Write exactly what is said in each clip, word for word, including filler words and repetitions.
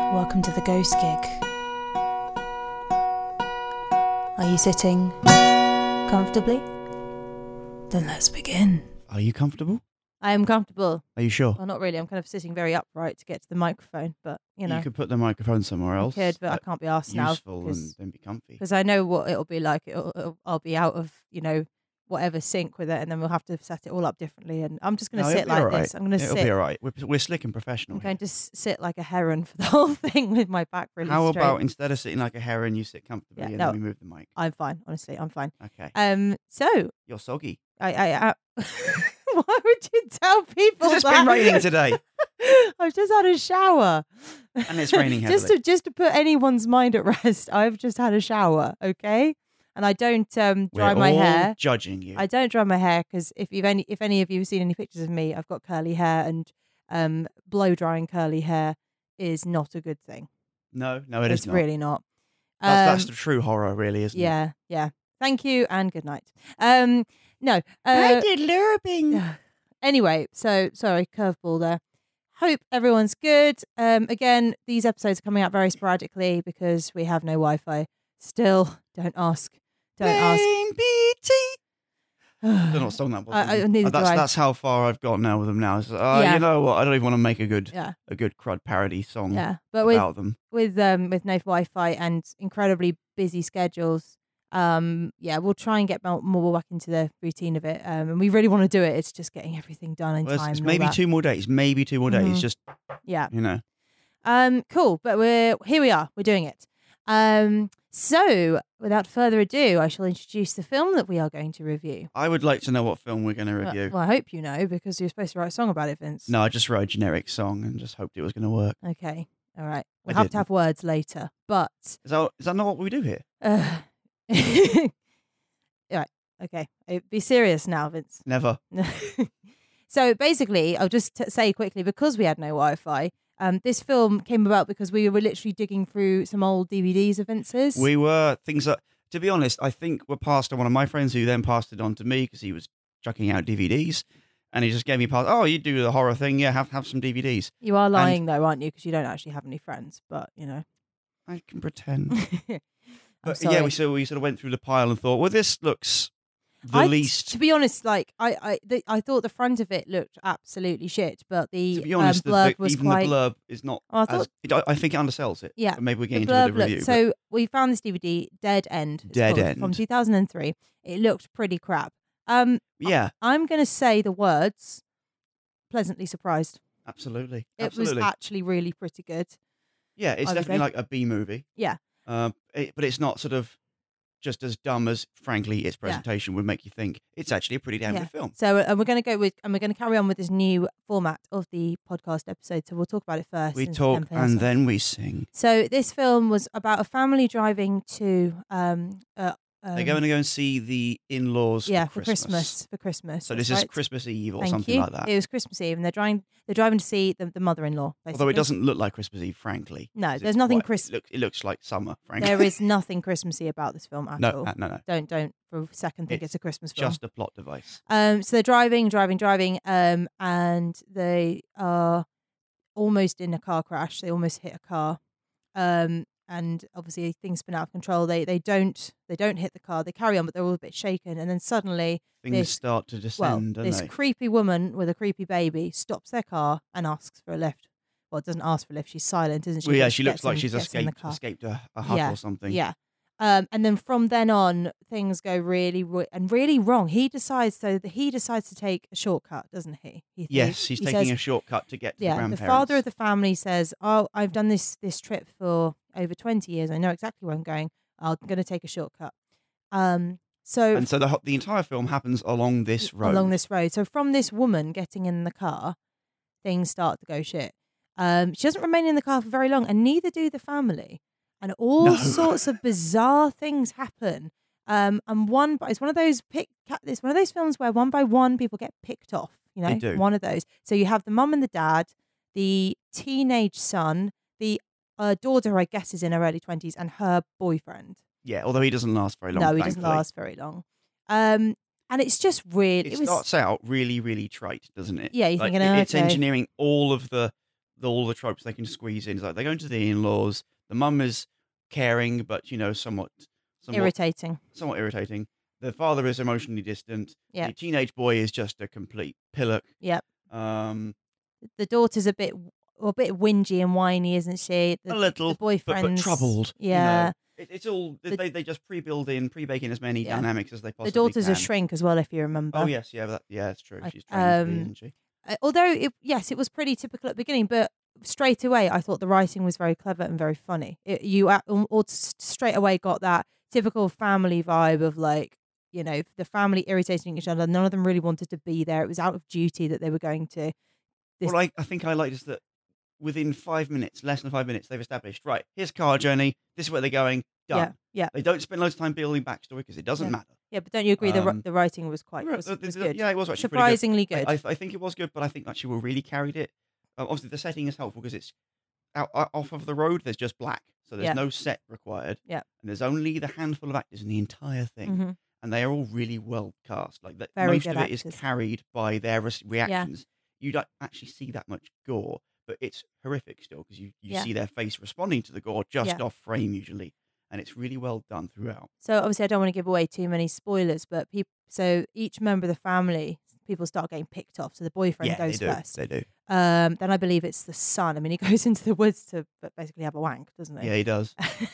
Welcome to the Ghost Gig. Are you sitting comfortably? Then let's begin. Are you comfortable? I am comfortable. Are you sure? Well, not really. I'm kind of sitting very upright to get to the microphone, but you know. You could put the microphone somewhere else. I could, but I can't be asked now. Useful and then be comfy. Because I know what it'll be like. It'll, it'll, I'll be out of, you know, whatever sync with it, and then we'll have to set it all up differently. And I'm just going to No, sit it'll be like all right. this. I'm going to sit. It'll be all right. We're, we're slick and professional. I'm going to s- sit like a heron for the whole thing with my back really How straight. about instead of sitting like a heron, you sit comfortably Yeah, and no. then we move the mic? I'm fine. Honestly, I'm fine. Okay. Um. So You're soggy. I. I, I why would you tell people It's that? been raining today. I've just had a shower. And it's raining heavily. just to just to put anyone's mind at rest, I've just had a shower, okay? And I don't um, dry We're my all hair. judging you. I don't dry my hair because if you've any if any of you have seen any pictures of me, I've got curly hair, and um, blow drying curly hair is not a good thing. No, no, it it's is not. really not. That's, that's Um, the true horror, really, isn't it? yeah, yeah. Thank you and good night. Um, no. I Uh, did lurping. Anyway, so sorry, curveball there. Hope everyone's good. Um, again, these episodes are coming out very sporadically because we have no Wi-Fi. Still, don't ask. Don't ask. Blame B T. I don't know what song that was. I- I- is it? neither Uh, that's do I. that's how far I've got now with them now. It's, uh, Yeah. You know what? I don't even want to make a good Yeah, a good crud parody song yeah. But with about them. with um with no Wi-Fi and incredibly busy schedules, um, yeah, we'll try and get mo- more back into the routine of it. Um, and we really want to do it. It's just getting everything done in Well, it's, time. it's and all maybe that. two more days. Maybe two more days. Mhm. Just Yeah. you know. Um, cool. But we're here. We are. We're doing it. Um, so without further ado, I shall introduce the film that we are going to review. I would like to know what film we're going to Well- review. Well, I hope you know because you're supposed to write a song about it, Vince. No, I just wrote a generic song and just hoped it was going to work. Okay. All right. We'll I have to didn't. have words later, but Is that is that not what we do here? uh, right. Okay. Uh, Be serious now, Vince. Never. So basically, I'll just t- say quickly because we had no Wi-Fi. Um, this film came about because we were literally digging through some old D V Ds of Vince's. We were things that, to be honest, I think were passed on one of my friends who then passed it on to me because he was chucking out D V Ds, and he just gave me a pass. Oh, you do the horror thing? Yeah, have have some D V Ds. You are lying though, aren't you? Because you don't actually have any friends, but you know. I can pretend. I'm But sorry. yeah, we so we sort of went through the pile and thought, well, this looks the I- least. To be honest, like I, I, the, I thought the front of it looked absolutely shit, but the To be honest, um, the- blurb the, was even quite. the blurb is not. Oh, I as, thought- it, I I think it undersells it. Yeah, But maybe we're the getting into blurb the review. looked, but so we found this D V D, Dead End. it's Dead called, End. from two thousand three. It looked pretty crap. Um, yeah, I'm gonna say the words. Pleasantly surprised. absolutely, It absolutely. was actually really pretty good. yeah, it's I would definitely say. like a B movie. Yeah. Um, it, but it's not sort of just as dumb as, frankly, its presentation would make you think. It's actually a pretty damn Yeah. good film. So, uh, and we're going to go with, and we're going to carry on with this new format of the podcast episode. So we'll talk about it first. We and talk then play our and song. then we sing. So this film was about a family driving to um, uh, um They're going to go and see the in-laws yeah for for Christmas. Christmas for Christmas. So that's this is right. Christmas Eve or Thank something you. like that. It was Christmas Eve, and they're driving. They're driving to see the, the mother-in-law. Basically. Although it doesn't look like Christmas Eve, frankly. No, 'cause there's it's nothing quite- Chris- It, look, it looks like summer, frankly. There is nothing Christmassy about this film at no, all. uh, no, no. Don't don't for a second think it's, It's a Christmas film. Just a plot device. Um, so they're driving, driving, driving, um, and they are almost in a car crash. They almost hit a car, um, and obviously things spin out of control. They they don't they don't hit the car. They carry on, but they're all a bit shaken. And then suddenly, Things this- start to well, descend, don't this they? creepy woman with a creepy baby stops their car and asks for a lift. Well, doesn't ask for a lift. She's silent, isn't she? Well, yeah, But she gets looks like in- she's gets in the escaped car. escaped a, a hut Yeah, or something. Yeah. Um, and then from then on, things go really ro- and really wrong. He decides so that he decides to take a shortcut, doesn't he? he Yes, he's he taking says, a shortcut to get to yeah. the The grandparents. father of the family says, "Oh, I've done this this trip for over twenty years. I know exactly where I'm going. I'm going to take a shortcut." Um, so And so the ho- the entire film happens along this road. along this road. So from this woman getting in the car, things start to go shit. Um, she doesn't remain in the car for very long, and neither do the family. And all No. sorts of bizarre things happen. Um, and one, by it's one of those pick. It's one of those films where one by one people get picked off. You know, They do. one of those. So you have the mum and the dad, the teenage son, the uh, daughter, who I guess is in her early twenties, and her boyfriend. Yeah, although he doesn't last very long. no, he doesn't thankfully. last very long. Um, and it's just weird. It, It, was starts out really, really trite, doesn't it? Yeah, you're Like, thinking, it- oh, it's okay. engineering all of the the, all the tropes they can squeeze in. It's like they go into the in-laws. The mum is caring, but you know, somewhat, somewhat Irritating. somewhat irritating. The father is emotionally distant. Yeah. The teenage boy is just a complete pillock. Yep. Um, The daughter's a bit a bit whingy and whiny, isn't she? The, a little, the but, but boyfriend's troubled. Yeah. You know? it, it's all The- they they just pre-build in, pre-bake in as many Yeah. dynamics as they possibly The daughter's can. a shrink as well, if you remember. Oh yes, yeah, that, yeah, that's true. I- She's trained to be, um, isn't she? Uh, although, it, yes, it was pretty typical at the beginning, but straight away I thought the writing was very clever and very funny. It, you a- um, or s- straight away got that typical family vibe of like, you know, the family irritating each other. None of them really wanted to be there. It was out of duty that they were going to. This- What I, I think I liked is that within five minutes, less than five minutes, they've established, right, here's car journey, this is where they're going, done. Yeah, yeah, They don't spend loads of time building backstory because it doesn't Yeah. matter. yeah. But don't you agree the ri- Um, the writing was quite Yeah, was, the- the- was the- good? Yeah, it was actually Surprisingly pretty good. good. I, I, I think it was good, but I think actually we really carried it. Uh, obviously, the setting is helpful because it's out, out- off of the road. There's just black, so there's Yeah. no set required. Yeah. And there's only the handful of actors in the entire thing, Mhm. and they are all really well cast. Like that, Very most good of it is actors. carried by their res- reactions. You don't actually see that much gore, but it's horrific still because you, you Yeah. see their face responding to the gore just Yeah. off frame usually, and it's really well done throughout. So obviously, I don't want to give away too many spoilers, but people. So each member of the family, people start getting picked off. So the boyfriend yeah, goes they do. first. They do. Um, then I believe it's the son. I mean, he goes into the woods to b- basically have a wank, doesn't he? Yeah, he does.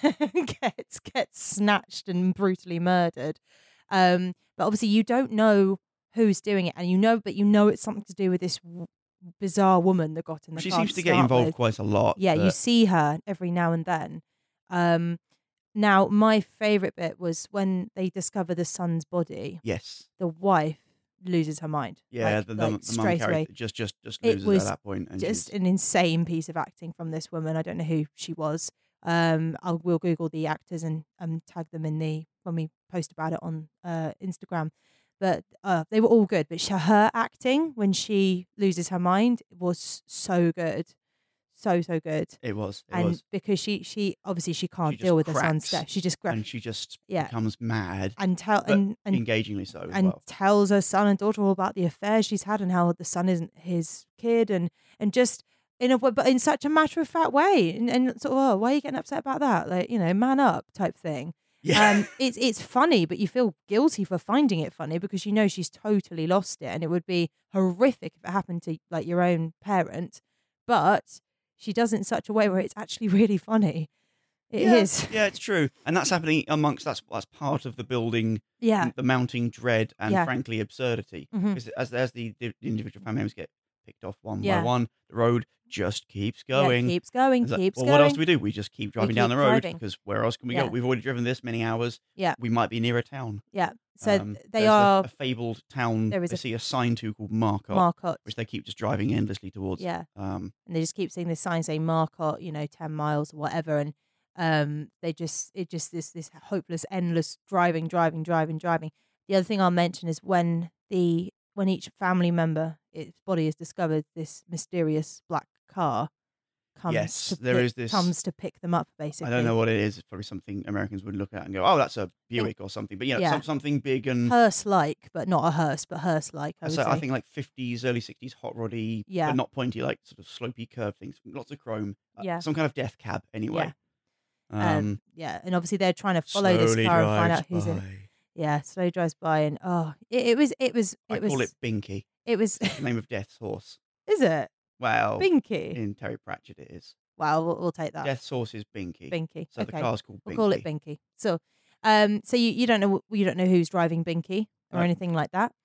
gets gets snatched and brutally murdered. Um, but obviously, you don't know who's doing it, and you know, but you know it's something to do with this w- bizarre woman that got in the She car. seems to get start involved with. quite a lot. Yeah, you but- see her every now and then. Um, now, my favourite bit was when they discover the son's body. Yes. The wife loses her mind. Yeah, like, the, the, like, the mum straight away. character just just just It loses was at that point, and Just she's- an insane piece of acting from this woman. I don't know who she was. Um, I will Google the actors and um, tag them in the when we post about it on uh, Instagram. But uh, they were all good. But she, her acting when she loses her mind was so good, so so good. it was it and was, because she she obviously she can't just deal with her son's cracks death. She just gra- and she just yeah. becomes mad, and tell but and and engagingly so as and well. tells her son and daughter all about the affairs she's had and how the son isn't his kid and and just in a but in such a matter of fact way and, and sort of oh why are you getting upset about that, like, you know, man up type thing. Yeah, Um, it's it's funny, but you feel guilty for finding it funny because you know she's totally lost it, and it would be horrific if it happened to like your own parent. But she does it in such a way where it's actually really funny. It yeah, is, yeah, it's true, and that's happening amongst that's that's part of the building, yeah, the mounting dread and Yeah. frankly absurdity. Mhm. Because as as the, the individual family members get picked off one Yeah. by one, the road just keeps yeah, going. keeps going, It's like, keeps well, going. what else do we do? We just keep driving down keep the road driving. because where else can we Yeah. go? We've already driven this many hours. Yeah. We might be near a town. Yeah, so Um, they there's a- are a, fabled town. there is they a- see a sign to called Marcotte, Marcotte. which they keep just driving endlessly towards. Yeah, Um, and they just keep seeing this sign saying Marcotte, you know, ten miles or whatever, and um, they just it just this this hopeless, endless driving, driving, driving, driving. The other thing I'll mention is when the when each family member its body is discovered, this mysterious black car comes Yes, to there pick, is this- comes to pick them up. Basically, I don't know what it is. It's probably something Americans would look at and go, "Oh, that's a Buick or something." But you know, Yeah. some, something big and hearse-like, but not a hearse, but hearse-like. I would so say. I think like fifties, early sixties, hot roddy, Yeah. but not pointy, like sort of slopey curved things. Lots of chrome. Uh, Yeah. some kind of death cab, anyway. Um, Um, yeah, and obviously they're trying to follow this slowly car and find drives out who's in it. by. Yeah, slowly drives by, and oh, it, it was, it was, it I was, call it Binky. it was. The name of Death's horse. Is it Well, Binky? in Terry Pratchett, it is. Well, we'll, we'll take that. Death's horse is Binky. Binky. So okay, the car's called Binky. we'll call it Binky. So, um, so you, you don't know you don't know who's driving Binky or No. anything like that.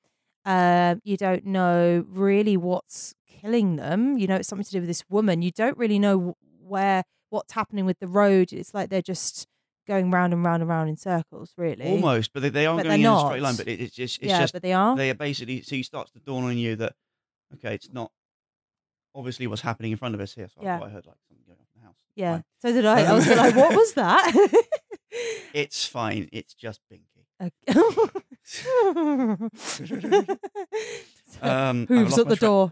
Um, you don't know really what's killing them. You know, it's something to do with this woman. You don't really know wh- where what's happening with the road. It's like they're just going round and round and round in circles, really. Almost, but they, they aren't But going in they're a straight line. not. But it, it's just, it's yeah, just but they are. they are basically. So you starts to dawn on you that okay, it's not obviously what's happening in front of us here. So I Yeah. thought I heard like something going off in the house. Yeah. Fine. So did I. I was like, what was that? It's fine. It's just Binky. Okay. Um, I've Hooves lost at my the door.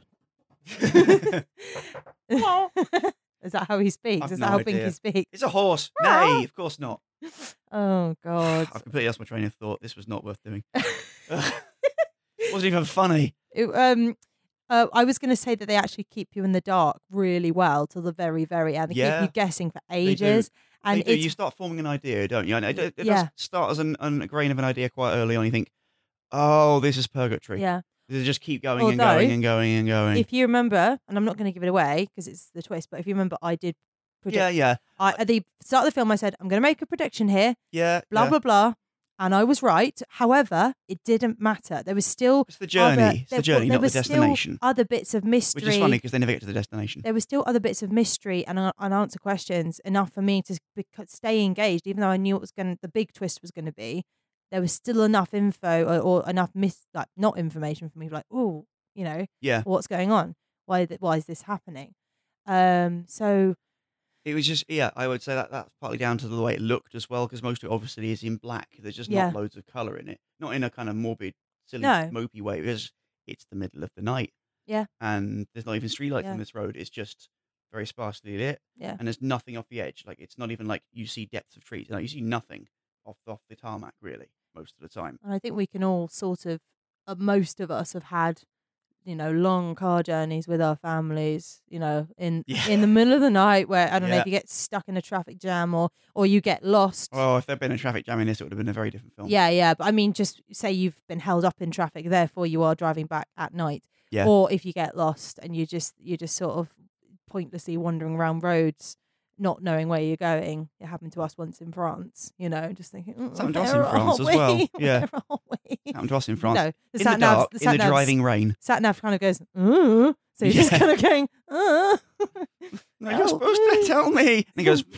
tra- Is that how he speaks? I've Is no that how idea. Binky speaks? It's a horse. Nay, of course not. Oh God. I've completely lost my train of thought. This was not worth doing. Ugh. Wasn't even funny. It, um, Uh, I was going to say that they actually keep you in the dark really well till the very, very end. They Yeah. keep you guessing for They do. ages. And They do. it's You start forming an idea, don't you? And it, it, it Yeah. does start as an, an, a grain of an idea quite early on. You think, oh, this is purgatory. yeah. They just keep going and Although, going and going and going. If you remember, and I'm not going to give it away because it's the twist, but if you remember, I did predict. yeah, yeah, I, at the start of the film, I said, I'm going to make a prediction here, yeah. blah, yeah. blah, blah. And I was right. However, it didn't matter. There was still It's the journey. other, it's there, the journey, there not the was destination. Still other bits of mystery. Which is funny because they never get to the destination. There were still other bits of mystery and uh, unanswered questions enough for me to beca- stay engaged, even though I knew what was going, the big twist was going to be. There was still enough info or, or enough mis, like not information for me, like, oh, you know, Yeah. what's going on? Why? Th- why is this happening? Um. So It was just, yeah, I would say that that's partly down to the way it looked as well, because most of it obviously is in black. There's just Yeah. not loads of colour in it. Not in a kind of morbid, silly, No. mopey way. It's, it's the middle of the night. Yeah. And there's not even streetlights Yeah. on this road. It's just very sparsely lit. yeah, And there's nothing off the edge. Like, it's not even like you see depths of trees. No, you see nothing off, off the tarmac, really, most of the time. and I think we can all sort of, uh, most of us have had, you know, long car journeys with our families, you know, in Yeah. in the middle of the night where, I don't know, Yeah. if you get stuck in a traffic jam or or you get lost. Oh, if there'd been a traffic jam in this, it would have been a very different film. Yeah, yeah. But I mean, just say you've been held up in traffic, therefore you are driving back at night. Yeah. Or if you get lost and you just you're just sort of pointlessly wandering around roads, not knowing where you're going. It happened to us once in France, you know, just thinking, mm, It's happened to us where in France are as well. we? Yeah. Where are we? Happened to us in France. No, the in sat the nav, dark, the in sat the nav's- driving rain. Sat nav kind of goes, mm. So you're just Yeah. kind of going, uh. No, you're supposed to tell me. And he goes,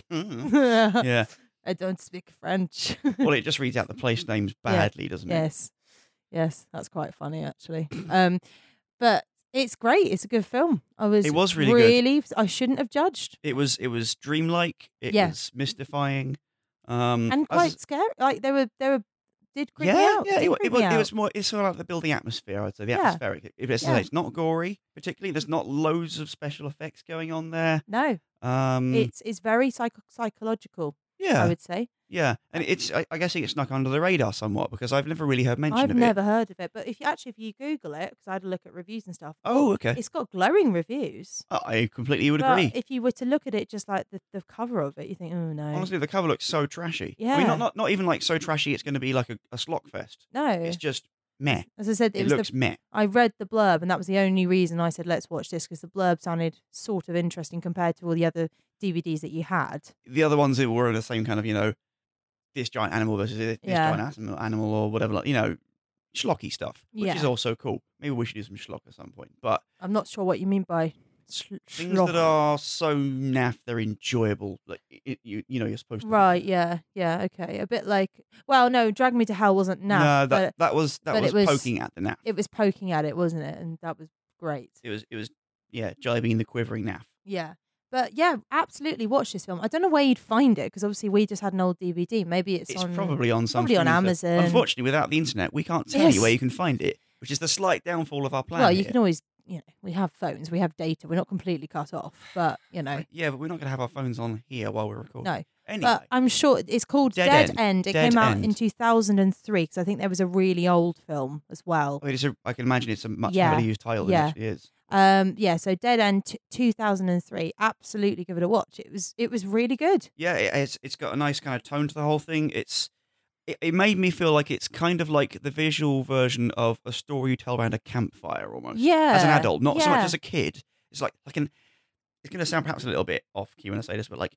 mm. yeah. I don't speak French. Well, it just reads out the place names badly, doesn't it? Yes, yes, that's quite funny actually. Um, but it's great. It's a good film. I was. It was really good. really. I shouldn't have judged. It was it was dreamlike. It Yeah. was mystifying. Um, And I quite was- scary. Like they were, they were, did creep me yeah, out. yeah. Did It, wa- creep it was me it out. was more. It's sort of like the building atmosphere. I'd say the Yeah. atmospheric. It, it's, Yeah. it's not gory, particularly. There's not loads of special effects going on there. No, Um, it's it's very psycho- psychological. yeah, I would say. yeah, and it's. I, I guess it gets snuck under the radar somewhat because I've never really heard mention I've of it. never heard of it, but if you actually if you Google it, because I had a look at reviews and stuff. Oh, okay. It's got glowing reviews. I completely would But agree. if you were to look at it just like the, the cover of it, you think, oh no, Honestly, the cover looks so trashy. I Yeah. mean, not not, not even like so trashy. It's going to be like a, a slog fest. no. It's just meh. As I said, it, It, was looks the, meh. I read the blurb, and that was the only reason I said let's watch this because the blurb sounded sort of interesting compared to all the other D V Ds that you had. The other ones that were the same kind of, you know, this giant animal versus this Yeah. giant animal, animal or whatever, like, you know, schlocky stuff, which Yeah. is also cool. Maybe we should do some schlock at some point. But I'm not sure what you mean by sl- things schlock. that are so naff, they're enjoyable. Like it, you, you know, you're supposed to. Right, yeah, yeah, okay. A bit like, well, no, Drag Me to Hell wasn't naff, No, that but that was that but was, it was- poking at the naff. it was poking at it, wasn't it? And that was great. It was it was yeah, jibing the quivering naff. Yeah. But yeah, absolutely watch this film. I don't know where you'd find it because obviously we just had an old D V D. Maybe it's, It's on probably on some probably on streaming service. Amazon. Unfortunately, without the internet, we can't tell you where Yes. you can find it, which is the slight downfall of our plan. Well, you here. can always, you know, we have phones, we have data. We're not completely cut off, but you know, Yeah, but we're not going to have our phones on here while we're recording. no. Anyway, But I'm sure it's called Dead Dead, End. End. It Dead came out End. in two thousand three because I think there was a really old film as well. I, mean, it's a, I can imagine it's a much Yeah, heavily used title than yeah. it actually is. Um, yeah, so Dead End t- two thousand three. Absolutely give it a watch. It was it was really good. Yeah, it, it's it's got a nice kind of tone to the whole thing. It's it, it made me feel like it's kind of like the visual version of a story you tell around a campfire almost. Yeah. As an adult, not so much yeah. as a kid. It's like like an. It's going to sound perhaps a little bit off key when I say this, but like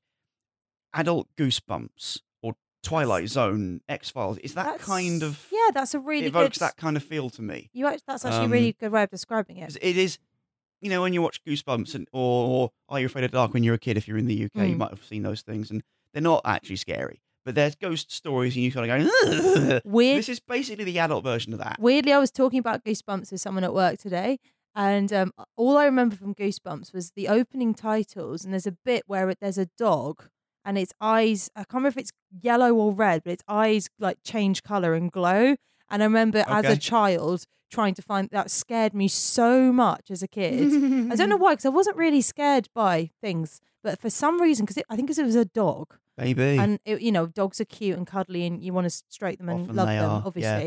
adult Goosebumps or Twilight Zone, X Files. Is that That's- kind of Yeah, that's a really it evokes good. that kind of feel to me. You act- that's actually a Um, really good way of describing it. 'Cause it is, you know, when you watch Goosebumps and or, or Are You Afraid of the Dark when you're a kid, if you're in the U K, you Mm. might have seen those things, and they're not actually scary. But there's ghost stories, and you kind of go, Weird. this is basically the adult version of that. Weirdly, I was talking about Goosebumps with someone at work today, and um, all I remember from Goosebumps was the opening titles. And there's a bit where it, there's a dog, and its eyes, I can't remember if it's yellow or red, but its eyes like change color and glow. And I remember as Okay. a child trying to find that scared me so much as a kid. I don't know why, because I wasn't really scared by things, but for some reason, because I think because it was a dog. Maybe. And it, you know, dogs are cute and cuddly, and you want to stroke them and Often love they them, are, yeah. obviously.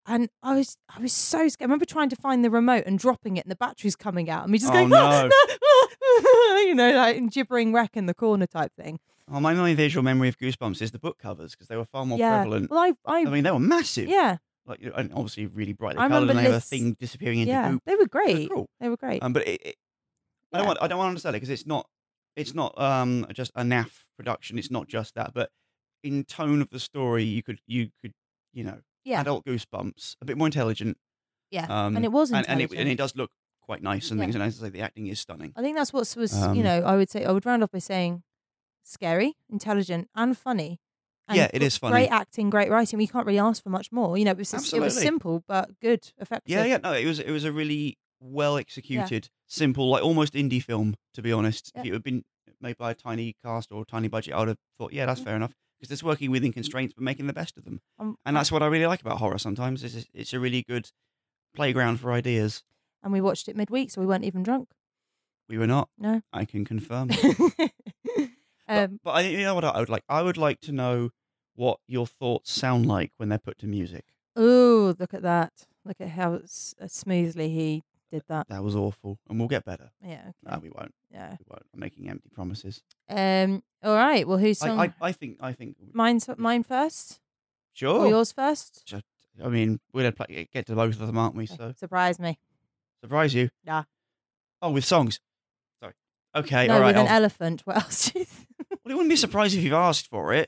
And I was I was so scared. I remember trying to find the remote and dropping it and the battery's coming out and me just Oh, going, no. you know, like gibbering wreck in the corner type thing. Oh, my only visual memory of Goosebumps is the book covers because they were far more Yeah. prevalent. Well, I, I, I mean, they were massive. yeah, Like, you know, and obviously really brightly I coloured, and remember they have a Liz- thing disappearing into yeah, goop. they were great. cool. They were great. Um, but it, it, I don't Yeah. want I don't want to understand it because it's not it's not um just a naff production. It's not just that, but in tone of the story, you could you could you know Yeah. adult Goosebumps, a bit more intelligent. Yeah, Um, and it was and, and it intelligent. and it does look quite nice and Yeah. things. And as I say, the acting is stunning. I think that's what was, Um, you know, I would say, I would round off by saying scary, intelligent, and funny. And Yeah, it gr- is funny. Great acting, great writing. We can't really ask for much more. You know, it was, just, it was Absolutely. simple, but good, effective. Yeah, yeah. No, it was it was a really well executed, simple, like almost indie film. To be honest, Yeah. if it had been made by a tiny cast or a tiny budget, I would have thought, yeah, that's Yeah. fair enough. Because it's working within constraints, but making the best of them. Um, And that's what I really like about horror. Sometimes is it's, it's a really good playground for ideas. and we watched it midweek, so we weren't even drunk. We were not. No. I can confirm. um, but, but I, you know what I would like? I would like to know what your thoughts sound like when they're put to music. oh, look at that. Look at how s- uh, smoothly he did that. That was awful, and we'll get better. Yeah. No, Okay. we won't. Yeah. We won't. I'm making empty promises. Um. All right. Well, who's song? I, I, I think. I think. Mine's mine first. Sure. Or yours first? Just- I mean, we're gonna play, get to both of them, aren't we? So Surprise me. surprise you. Yeah. Oh, with songs. Sorry. Okay. no, all right. with an I'll- elephant. What else? do you think? well, it wouldn't be surprised if you've asked for it.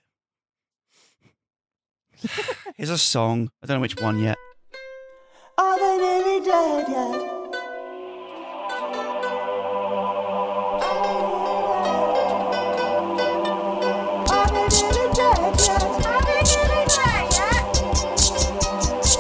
Here's a song. I don't know which one yet. Are they nearly dead yet? Are they nearly dead yet? Are they nearly dead yet?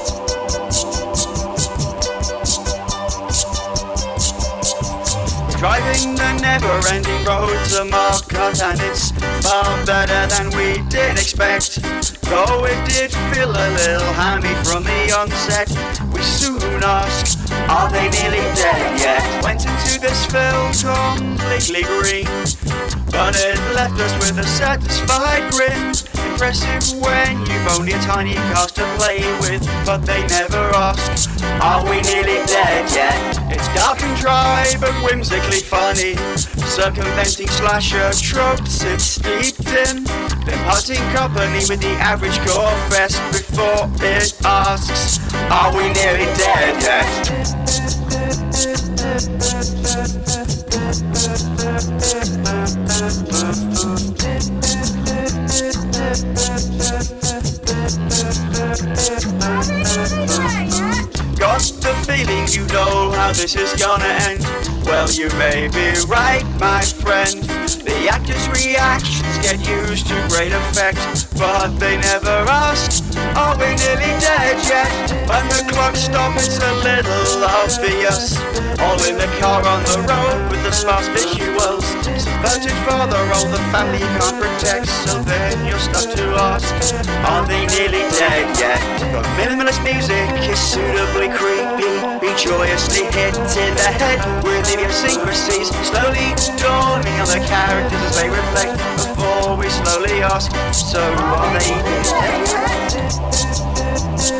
Driving the never-ending road to Marcotte, and it's far better than we did expect. Though it did feel a little hammy from the onset, we soon asked, are they nearly dead yet? Went into this film completely green, but it left us with a satisfied grin. Impressive when you've only a tiny cast to play with, but they never ask, are we nearly dead yet? It's dark and dry, but whimsically funny, circumventing slasher tropes it's steeped in, then parting company with the average gore fest before it asks, are we nearly dead yet? Got the feeling you know how this is gonna end. Well, you may be right, my friend. The actors' reactions get used to great effect, but they never ask, are we nearly dead yet? When the clocks stop, it's a little obvious. All in the car on the road with the sparse visuals. Subverted father, all the family you can't protect, so then you're stuck to ask, are they nearly dead yet? The minimalist music is suitably creepy, be joyously hit in the head with idiosyncrasies, slowly dawning on the characters as they reflect before we slowly ask, so are they nearly dead yet?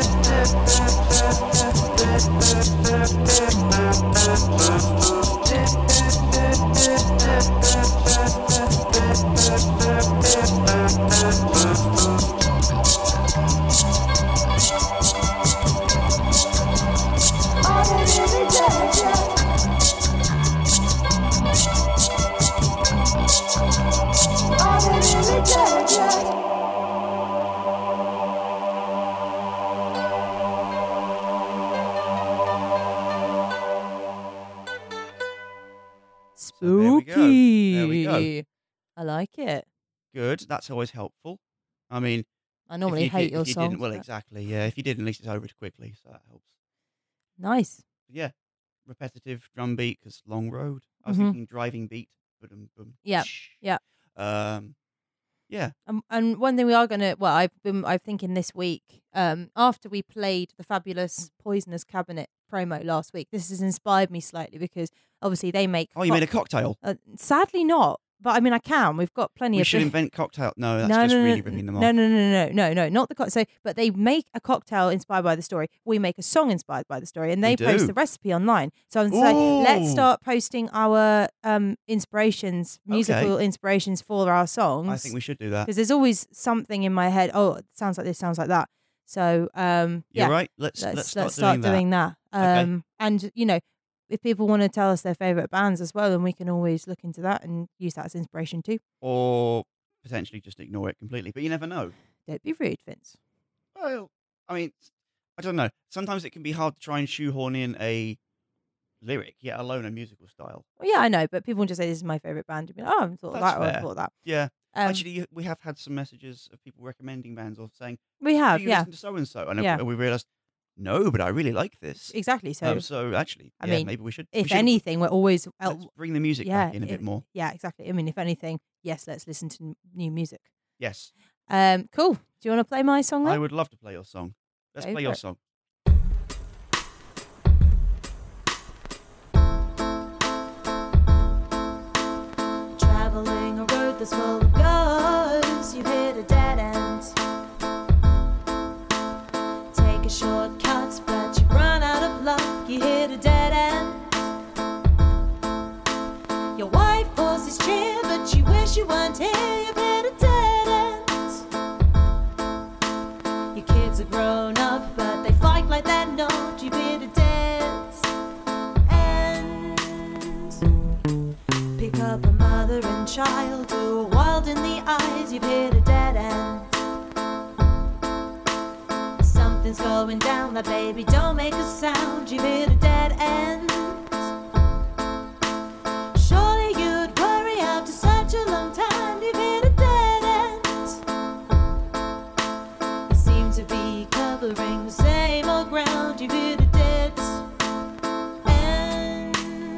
Are they nearly dead yet? Are they nearly dead yet? So there we go. Spooky. There we go. I like it. Good. That's always helpful. I mean, I if normally you hate did- your if you songs. didn't, well, but- exactly. Yeah, if you did, at least it's over quickly, so that helps. Nice. But yeah, repetitive drum beat because long road. I was Mhm. thinking driving beat. Boom, boom. Yep, shh. yep. Um, yeah. Um, and one thing we are gonna, well, I've been, I'm thinking this week, um, after we played the fabulous Poisonous Cabinet promo last week, this has inspired me slightly because obviously they make. Oh, you co- made a cocktail. Uh, sadly not. but I mean, I can. We've got plenty We of. should thi- invent cocktail. No, that's no, just no, really no, ripping them no, off. no, no, no, no, no, not the co- so. But they make a cocktail inspired by the story. We make a song inspired by the story, and they We post do. the recipe online. So I'm saying, let's Ooh. start posting our um inspirations, musical Okay. inspirations for our songs. I think we should do that. because there's always something in my head. Oh, it sounds like this, sounds like that. So um, You're yeah, right. Let's let's let's, let's start, start doing, that. doing that. Okay. Um, and you know, if people want to tell us their favorite bands as well, then we can always look into that and use that as inspiration too. Or potentially just ignore it completely. But you never know. Don't be rude, Vince. Well, I mean, I don't know. Sometimes it can be hard to try and shoehorn in a lyric, yet alone a musical style. Well, yeah, I know, but people just say this is my favorite band. You'd be like, oh, I haven't thought of That's that or I fair. thought of that. Yeah. Um, Actually, we have had some messages of people recommending bands or saying, we have, do you yeah, listen to so and so? And Yeah. we realised, no, but I really like this. exactly. So, Um, so actually, I yeah, mean, maybe we should. we if should- anything, we're always, uh, let's bring the music yeah, back in a it- bit more. yeah, exactly. I mean, if anything, yes, let's listen to n- new music. Yes, Um, cool. Do you want to play my song then? I would love to play your song. Let's Go play for your it. song. Traveling a road that's full of ghosts, you've hit a dead end. Take a shortcut, but you've run out of luck, you hit a dead end. Your wife forces cheer, but you wish you weren't here, you've hit a dead end. Your kids are grown up, but they fight like they're not, you've hit a dead end. Pick up a mother and child who are wild in the eyes, you've hit a dead end. Something's going down, that baby don't make a sound, you've hit a dead end. Surely you'd worry after such a long time, you've hit a dead end. You seem to be covering the same old ground, you've hit a dead end.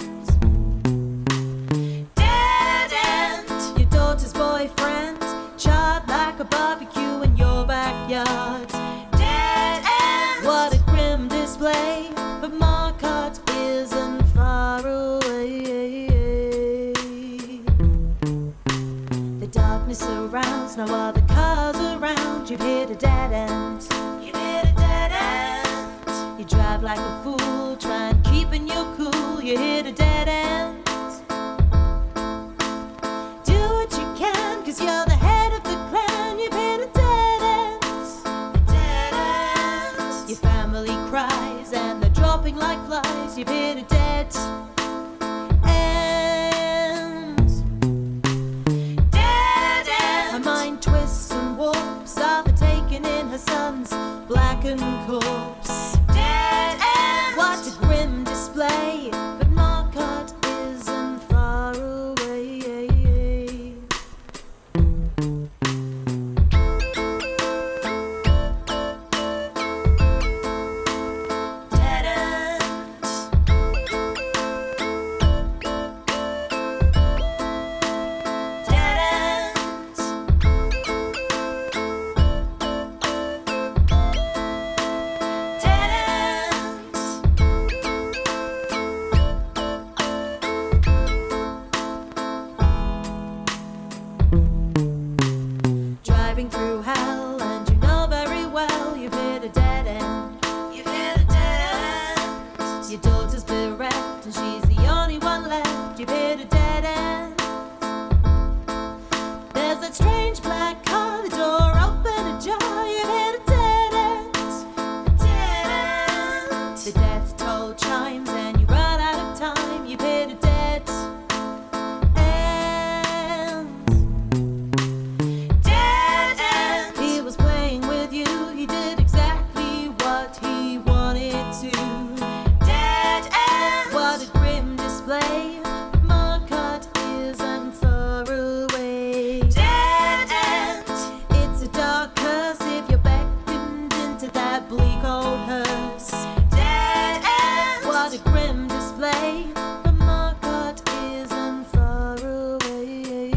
Dead end. Your daughter's boyfriend, charred like a barbecue in your backyard. Dead end. What a grim display, but Marcotte isn't far away. The darkness surrounds, no other cars around. You've hit a dead end. You've hit a dead end. You drive like a fool, trying keeping you cool. You hit a dead end. Do what you can, cause you're the head of the clan. You've hit a dead end. A dead end. Your family cries and they're dropping like flies. You've hit a dead end. Dead end. Her mind twists and warps, overtaken in her son's blackened corpse. Dead end. What a grim display, but Marcotte isn't far away. Dead end. Dead end. Dead end. Driving through hell, and you know very well you've hit a dead end. You've hit a dead end. Your daughter's bereft, and she's the only one left. You've hit a dead end. There's that strange black car, the door open ajar. You've hit a dead end. A dead end. The death toll chimes, and you run out of time. You've hit a dead end. Dead end. He was playing with you. He did exactly what he wanted to. Dead end. What a grim display, but Marcotte isn't far away. Dead end. It's a dark curse if you're beckoned into that bleak old hearse. Dead end. What a grim display, but Marcotte isn't far away.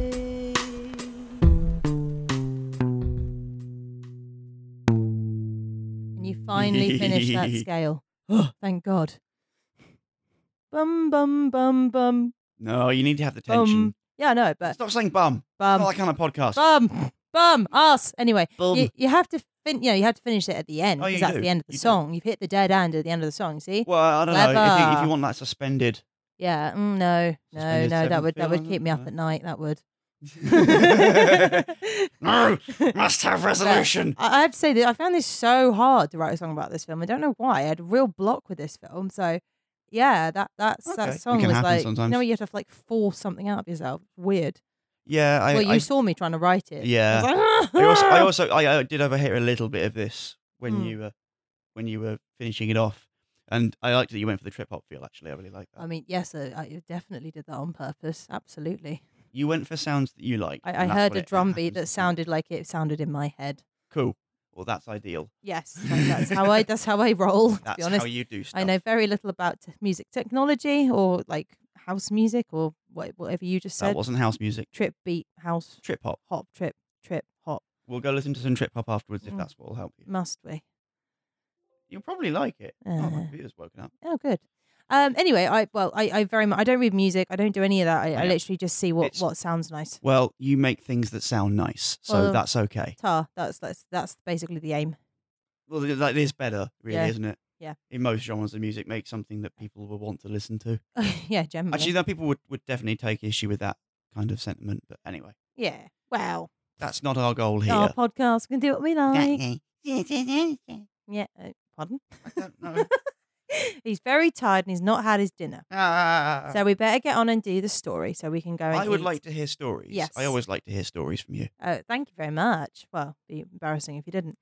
And you finally finished that scale. Oh, thank God. Bum bum bum bum No, you need to have the bum. tension. Yeah, I know, but Stop saying bum. bum, It's not that kind of podcast. bum, bum, ass. Anyway, Bum. you, you have to fin- you know, you have to finish it at the end Oh, because yeah, you that's do. the end of the You do. song. You've hit the dead end at the end of the song. See? Well, I don't know. If you, if Clever. you want that suspended. Yeah. Mm, no, no, Suspended no. That seventh would that would feel, keep me up no. at night. That would. No, must have resolution. I, I have to say that I found this so hard to write a song about this film. I don't know why. I had a real block with this film. So, yeah, that that's, Okay. that It song can was happen like, sometimes. you know, you have to like force something out of yourself. Weird. Yeah, I. well, you I, saw me trying to write it. Yeah. I, was like, I also, I also, I, I did overhear a little bit of this when Hmm. you were, when you were finishing it off, and I liked that you went for the trip hop feel. Actually, I really like that. I mean, yes, uh, I definitely did that on purpose. Absolutely. You went for sounds that you like. I, I and that's heard what a it drum happens beat to that be. sounded like it sounded in my head. Cool. Well, that's ideal. Yes, that- that's how I. That's how I roll. To That's be honest, how you do stuff. I know very little about t- music technology or like house music or what, whatever you just that said. wasn't house music. Trip beat house Trip hop. hop trip trip hop. We'll go listen to some trip hop afterwards if Mm. that's what will help you. Must we? You'll probably like it. Oh, my Uh. computer's woken up. Oh, good. Um. Anyway, I well, I, I very much. I don't read music. I don't do any of that. I, I Yeah. literally just see what, It's- what sounds nice. Well, you make things that sound nice, so Well, that's okay. Tar. That's that's that's basically the aim. Well, that is better, really, Yeah. isn't it? Yeah. In most genres of music, make something that people will want to listen to. yeah, generally. Actually, no, people would, would definitely take issue with that kind of sentiment. But anyway, yeah. Well, that's not our goal here. our podcast. We can do what we like. I Yeah. Uh, pardon. don't know. He's very tired and he's not had his dinner. Ah. So we better get on and do the story so we can go and I would eat. like to hear stories. Yes. I always like to hear stories from you. Oh, thank you very much. Well, be embarrassing if you didn't.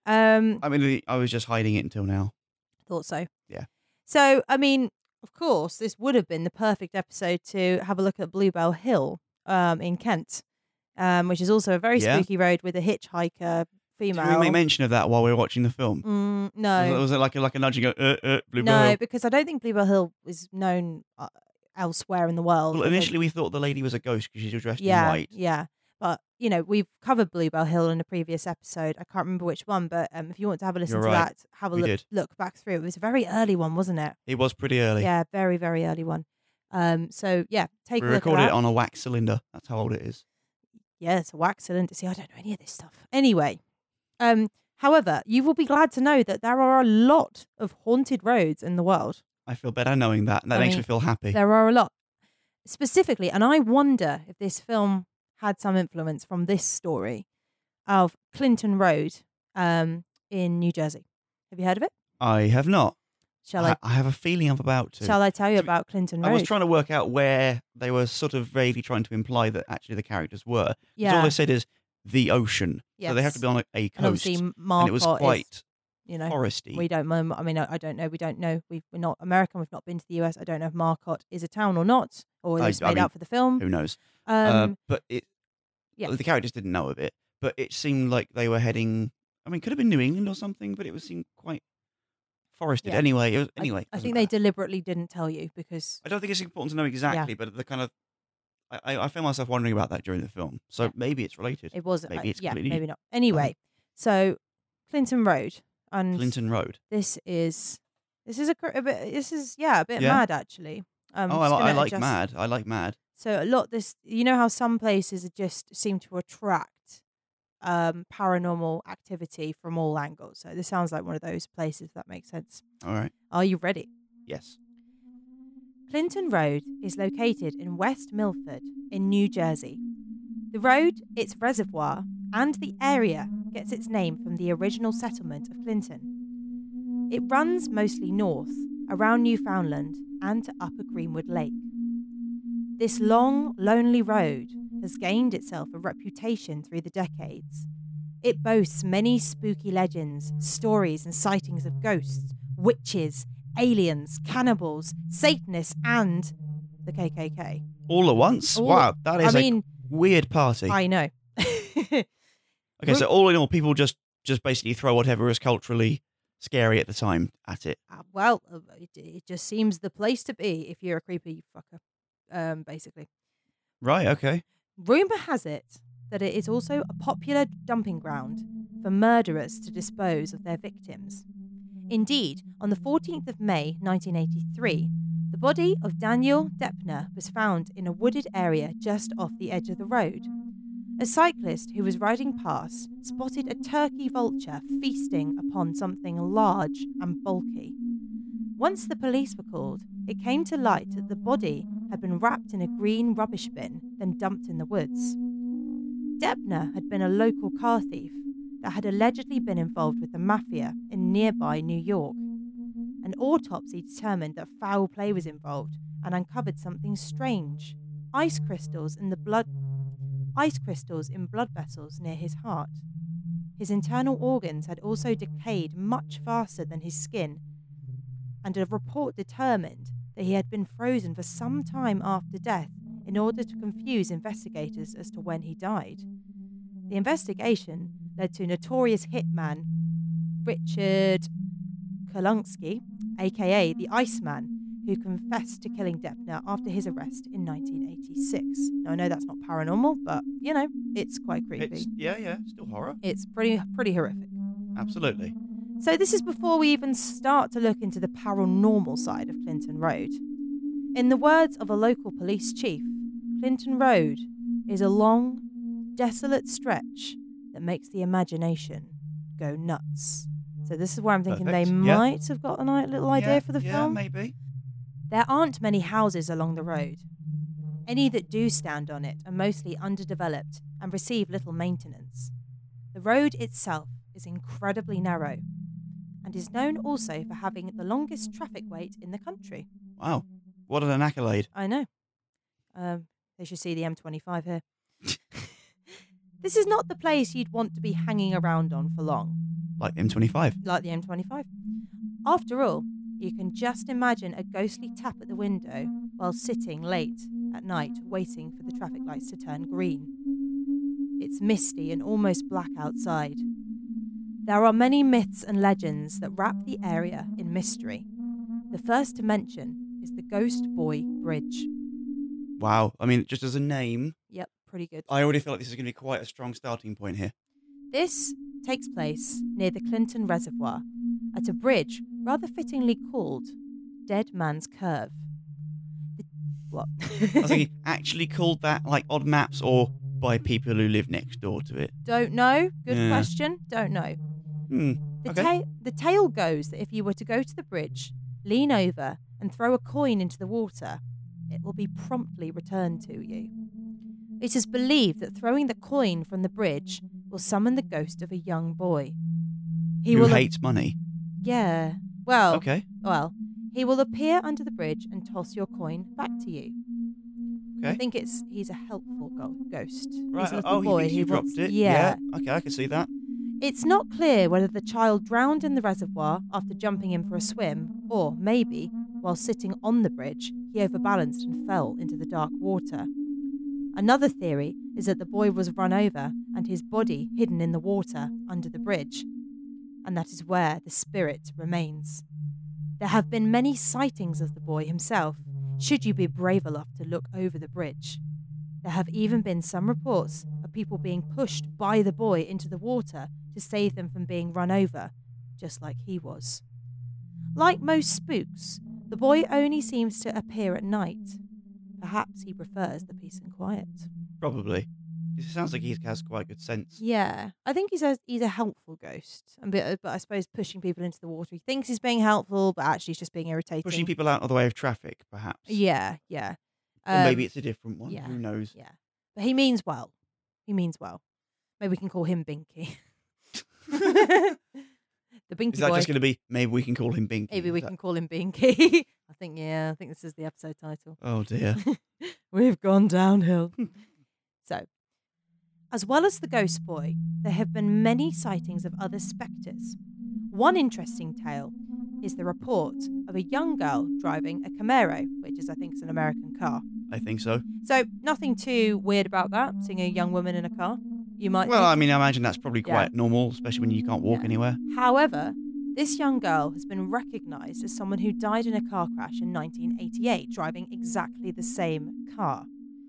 Um, I mean, I was just hiding it until now. thought so. Yeah. So, I mean, of course, this would have been the perfect episode to have a look at Bluebell Hill um, in Kent, um, which is also a very Yeah. spooky road with a hitchhiker female. Did we make mention of that while we were watching the film? Mm, Was, it, no, was it like a, like a nudging, go, uh, uh, Blue no, Hill? because I don't think Bluebell Hill is known uh, elsewhere in the world. Well, I think- initially we thought the lady was a ghost because she was dressed yeah, in white. yeah. But, you know, we've covered Bluebell Hill in a previous episode. I can't remember which one, but um, if you want to have a listen You're to right. that, have a We look, did. look back through. It was a very early one, wasn't it? It was pretty early. Yeah, very, very early one. Um, so, yeah, take we a look at recorded that. it on a wax cylinder. That's how old it is. Yeah, it's a wax cylinder. See, I don't know any of this stuff. Anyway, um, however, you will be glad to know that there are a lot of haunted roads in the world. I feel better knowing that. That I makes mean, me feel happy. There are a lot. Specifically, and I wonder if this film had some influence from this story of Clinton Road um, in New Jersey. Have you heard of it? I have not. Shall I, I, I have a feeling I'm about to. shall I tell you to be- about Clinton Road? I was trying to work out where they were sort of vaguely trying to imply that actually the characters were. 'Cause yeah. all they said is the ocean. So they have to Yes. be on a, a and coast. obviously And Marcotte it was is, quite you know, foresty. we don't know. I mean, I, I don't know. We don't know. We've, we're not American. We've not been to the U S. I don't know if Marcotte is a town or not, or I- it's I made mean, out for the film. Who knows? Um, uh, but it, yeah. the characters didn't know of it. But it seemed like they were heading. I mean, it could have been New England or something, but it was seemed quite forested. Yeah. Anyway, it was, I- anyway. I, doesn't think they matter. deliberately didn't tell you because I don't think it's important to know exactly, but the kind of. I, I I found myself wondering about that during the film. So Yeah. maybe it's related. it was. Maybe uh, it's yeah, completely- maybe not. Anyway, so Clinton Road, and Clinton Road. this is this is a, cr- a bit. This is yeah, a bit Yeah. mad actually. Um, Oh, I, just li- I gonna like adjust- Mad. I like Mad. So a lot this, you know how some places are just seem to attract um, paranormal activity from all angles. So this sounds like one of those places. If that makes sense. All right. Are you ready? Yes. Clinton Road is located in West Milford in New Jersey. The road, its reservoir, and the area gets its name from the original settlement of Clinton. It runs mostly north, around Newfoundland, and to Upper Greenwood Lake. This long, lonely road has gained itself a reputation through the decades. It boasts many spooky legends, stories, and sightings of ghosts, witches, aliens, cannibals, Satanists, and the K K K. All at once? All- wow, that is I mean, a weird party. I know. okay, so all in all, people just just basically throw whatever is culturally scary at the time at it. Uh, well, uh, it, it just seems the place to be if you're a creepy fucker, um, basically. Right, okay. Rumour has it that it is also a popular dumping ground for murderers to dispose of their victims. Indeed, on the fourteenth of May nineteen eighty-three, The body of Daniel Deppner was found in a wooded area just off the edge of the road. A cyclist who was riding past spotted a turkey vulture feasting upon something large and bulky. Once the police were called, it came to light that the body had been wrapped in a green rubbish bin, then dumped in the woods. Deppner had been a local car thief that had allegedly been involved with the mafia in nearby New York. An autopsy determined that foul play was involved and uncovered something strange: ice crystals in the blood, ice crystals in blood vessels near his heart. His internal organs had also decayed much faster than his skin, and a report determined that he had been frozen for some time after death in order to confuse investigators as to when he died. The investigation led to notorious hitman Richard Kolunski, aka the Iceman, who confessed to killing Deppner after his arrest in nineteen eighty-six. Now, I know that's not paranormal, but, you know, it's quite creepy. It's, yeah, yeah, still horror. It's pretty, pretty horrific. Absolutely. So this is before we even start to look into the paranormal side of Clinton Road. In the words of a local police chief, Clinton Road is a long, desolate stretch that makes the imagination go nuts. So this is where I'm thinking Perfect. they Yeah. might have got a ni- little idea yeah, for the yeah, film. maybe. There aren't many houses along the road. Any that do stand on it are mostly underdeveloped and receive little maintenance. The road itself is incredibly narrow and is known also for having the longest traffic weight in the country. Wow. What an accolade. I know. Um, they should see the M twenty-five here. This is not the place you'd want to be hanging around on for long, Like M twenty-five. like the M twenty-five. After all, you can just imagine a ghostly tap at the window while sitting late at night waiting for the traffic lights to turn green. It's misty and almost black outside. There are many myths and legends that wrap the area in mystery. The first to mention is the Ghost Boy Bridge. Wow. I mean, just as a name, Yep, pretty good. I already feel like this is going to be quite a strong starting point here. This takes place near the Clinton Reservoir at a bridge rather fittingly called Dead Man's Curve. The, what? I was thinking, actually called that like odd maps or by people who live next door to it? Don't know. Good Yeah. question. Don't know. Hmm. The, Okay. ta- the tale goes that if you were to go to the bridge, lean over, and throw a coin into the water, it will be promptly returned to you. It is believed that throwing the coin from the bridge will summon the ghost of a young boy. He Who will hates money? Yeah. Well, Okay. well, he will appear under the bridge and toss your coin back to you. I Okay. think it's he's a helpful go- ghost. He's Right. a little Oh, boy. he thinks you wants- dropped it. Yeah. Okay, I can see that. It's not clear whether the child drowned in the reservoir after jumping in for a swim, or maybe, while sitting on the bridge, he overbalanced and fell into the dark water. Another theory is that the boy was run over and his body hidden in the water under the bridge, and that is where the spirit remains. There have been many sightings of the boy himself, should you be brave enough to look over the bridge. There have even been some reports of people being pushed by the boy into the water to save them from being run over, just like he was. Like most spooks, the boy only seems to appear at night. Perhaps he prefers the peace and quiet. Probably. It sounds like he has quite good sense. Yeah, I think he's a, he's a helpful ghost. A bit, but I suppose pushing people into the water. He thinks he's being helpful, but actually he's just being irritating. Pushing people out of the way of traffic, perhaps. Yeah, yeah. Or maybe Um, it's a different one. yeah. Who knows? Yeah. But he means well. He means well. Maybe we can call him Binky. The Binky Is that boy. just going to be, maybe we can call him Binky? Maybe Is we that- can call him Binky. I think, yeah, I think this is the episode title. Oh, dear. We've gone downhill. So, as well as the ghost boy, there have been many sightings of other spectres. One interesting tale is the report of a young girl driving a Camaro, which is, I think, is an American car. I think so. So, nothing too weird about that, seeing a young woman in a car. You might Well, think. I mean, I imagine that's probably Yeah. quite normal, especially when you can't walk Yeah. anywhere. However, this young girl has been recognised as someone who died in a car crash in nineteen eighty-eight, driving exactly the same car.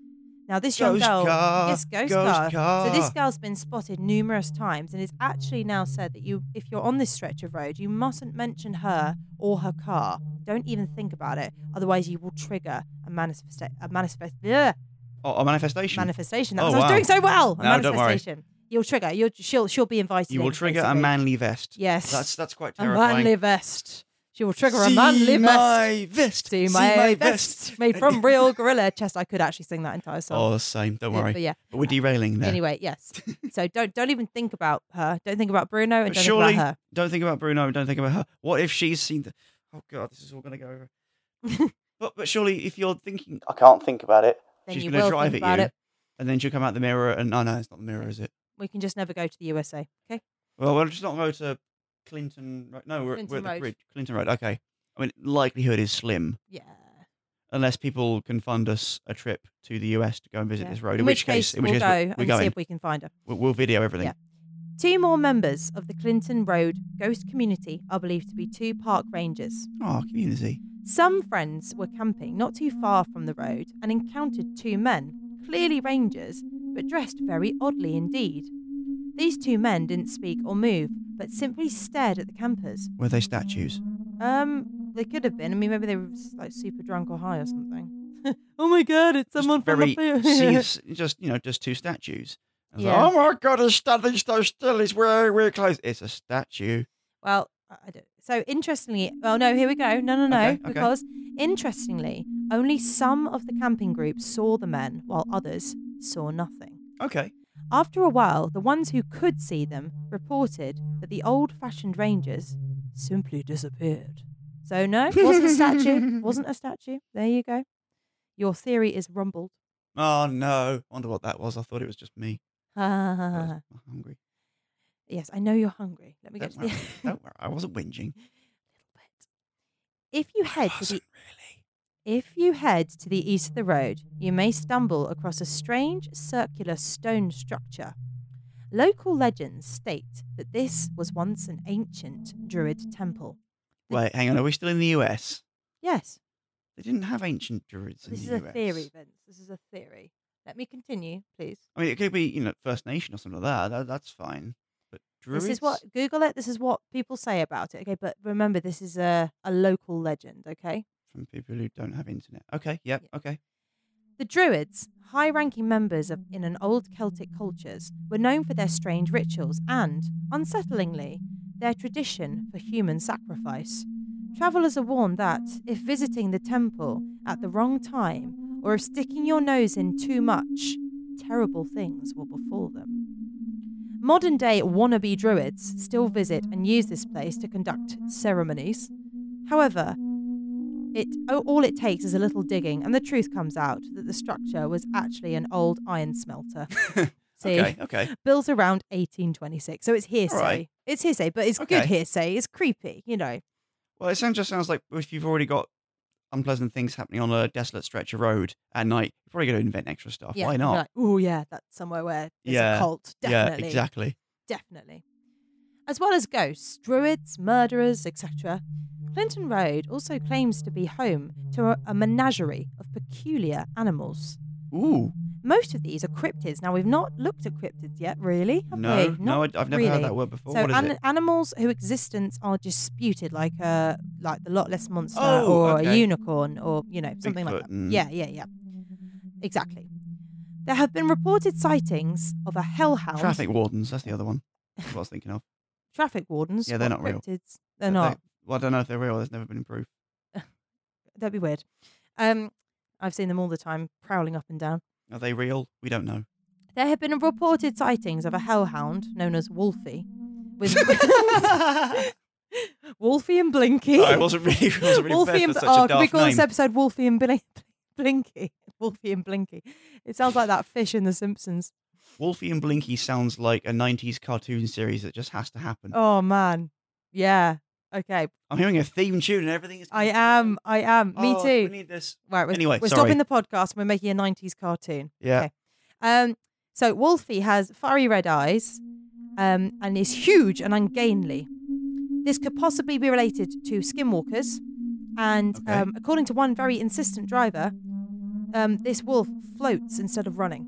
Now, this young Ghost girl, car, yes, ghost, ghost car. car. So this girl's been spotted numerous times, and it's actually now said that you, if you're on this stretch of road, you mustn't mention her or her car. Don't even think about it, otherwise you will trigger a manifest a manifest ugh, Oh, a manifestation. manifestation. That Oh, was, I was wow. doing so well. A No, don't worry. manifestation. You'll trigger. You'll she'll she'll be invited. You in, will trigger a basically. manly vest. Yes. That's that's quite a terrifying. manly vest. She will trigger See a manly vest. my vest. See See my, my vest. vest. Made from real gorilla chest. I could actually sing that entire song. Oh, the same. Don't Yeah, worry. but yeah. But we're derailing there. Anyway, yes. So don't don't even think about her. Don't think about Bruno and But don't surely, think about her. don't think about Bruno. Don't think about her. What if she's seen the? Oh God, this is all going to go over. but but surely, if you're thinking, I can't think about it. Then she's you going to will drive think at about you, it. and then she'll come out the mirror, and oh no, it's not the mirror, is it? We can just never go to the U S A. Okay. Well, we'll just not go to Clinton. Right? No, we're, Clinton we're at the Road. bridge. Clinton Road. Okay. I mean, likelihood is slim, Yeah. unless people can fund us a trip to the U S to go and visit yeah. this road. In, which case, in which we'll case, go we're, we're and going. see if we can find her. We'll, we'll video everything. Yeah. Two more members of the Clinton Road ghost community are believed to be two park rangers. Oh, community. Some friends were camping not too far from the road and encountered two men, clearly rangers, but dressed very oddly indeed. These two men didn't speak or move, but simply stared at the campers. Were they statues? Um, they could have been. I mean, maybe they were like super drunk or high or something. Oh my god, it's Just someone from very the see, s- just you know, just two statues. I was like, Yeah. oh my God, he's standing so still. He's wearing weird clothes. It's a statue. Well, I I don't. So interestingly, oh no, here we go. No, no, no. Okay, okay. Because interestingly, only some of the camping group saw the men, while others saw nothing. Okay. After a while, the ones who could see them reported that the old-fashioned rangers simply disappeared. So no, wasn't a statue. Wasn't a statue. There you go. Your theory is rumbled. Oh no. Wonder what that was. I thought it was just me. I was yes, hungry. I know you're hungry. Let me Don't get to the worry. Don't worry. I wasn't whinging. If you head to the Wasn't really. If you head to the east of the road, you may stumble across a strange circular stone structure. Local legends state that this was once an ancient druid temple. Wait, hang on. Are we still in the U S? Yes, They didn't have ancient druids in this is the a U S. theory, Vince. This is a theory. Let me continue, please. I mean, it could be, you know, First Nation or something like that. that that's fine. But druids? This is what Google it. This is what people say about it. Okay, but remember, this is a, a local legend. Okay. From people who don't have internet. Okay, yep, Yeah. okay. The Druids, high-ranking members of in an old Celtic cultures, were known for their strange rituals and, unsettlingly, their tradition for human sacrifice. Travellers are warned that if visiting the temple at the wrong time or if sticking your nose in too much, terrible things will befall them. Modern-day wannabe Druids still visit and use this place to conduct ceremonies. However, It oh, all it takes is a little digging, and the truth comes out that the structure was actually an old iron smelter. See, Okay, okay. built around eighteen twenty-six. So it's hearsay. right. It's hearsay, but it's Okay. good hearsay. It's creepy, you know. Well, it sounds, just sounds like if you've already got unpleasant things happening on a desolate stretch of road at night, you're probably going to invent extra stuff. Yeah, Why you're not? Like, oh yeah, that's somewhere where there's Yeah, a cult. Definitely, Yeah, exactly. definitely. As well as ghosts, druids, murderers, et cetera, Clinton Road also claims to be home to a, a menagerie of peculiar animals. Ooh. Most of these are cryptids. Now, we've not looked at cryptids yet, really, have No, we? no, I, Not I've never really. heard that word before. So what is an- it? animals whose existence are disputed, like uh, like the Loch Ness monster Oh, or a okay. unicorn or, you know, something like Bigfoot that. and- Yeah, yeah, yeah. Exactly. There have been reported sightings of a hellhound. Traffic wardens, that's the other one. That's what I was thinking of. Traffic wardens. Yeah, they're what, not real. cryptids? They're But not. They, well, I don't know if they're real. There's never been proof. That'd be weird. Um, I've seen them all the time, prowling up and down. Are they real? We don't know. There have been reported sightings of a hellhound known as Wolfie, with Wolfie and Blinky. Oh, it wasn't really, it wasn't really Wolfie prepared and for such oh, a can we daft call this name. episode Wolfie and Blin- Blinky? Wolfie and Blinky. It sounds like that fish in The Simpsons. Wolfie and Blinky sounds like a nineties cartoon series that just has to happen. Oh man, yeah. Okay, I'm hearing a theme tune and everything is. I am. I am. Me Oh, too. We need this. Right. We're, Anyway, we're sorry. stopping the podcast. We're making a nineties cartoon. Yeah. Okay. Um. So Wolfie has fiery red eyes, um, and is huge and ungainly. This could possibly be related to skinwalkers, and Okay. um, according to one very insistent driver, um, this wolf floats instead of running.